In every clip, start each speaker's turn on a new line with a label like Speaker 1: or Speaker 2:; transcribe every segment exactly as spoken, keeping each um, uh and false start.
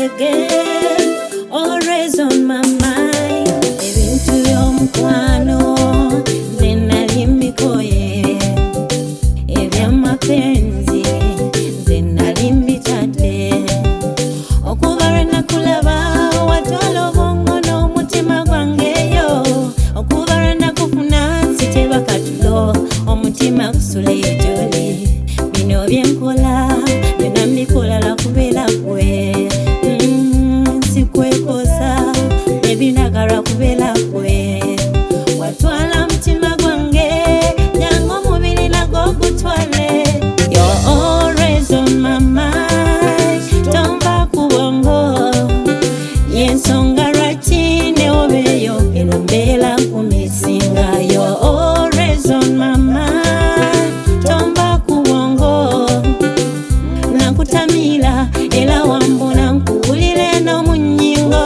Speaker 1: again, always on my mind. Ebintu by'omukwano nze nali mbikoye, eby'amapenzi nze nali mbitadde. Okuva lwe nakulaba watwala obwongo n'omutima gwangeyo, okuva lwe nakufuna siteba katulo, omutima gusula ejoli. Bino byenkola byonna mbikola lwakubeera gwe, mm, sikwekosa ebinaga lwakubeera gwe. Watwala mutima gwange jangu omubiri nagwo gutwale. You're always on my mind, tomba ku bwongo, y'ensonga lwaki ne obeeyo eno mbeera nkumisinga. You're always on my mind, tomba ku bwongo, nakutamira era wambona nkuwulire n'omu nnyingo.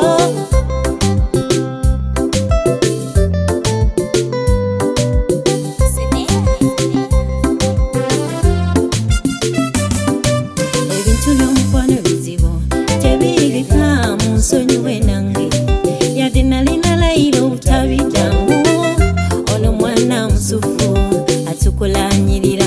Speaker 1: Ebintu by'omukwano bizibu tebirika mu nsonyiwe nange, yadde nalina layiro obutabijangu. Ono mwana musufu atukulanyirira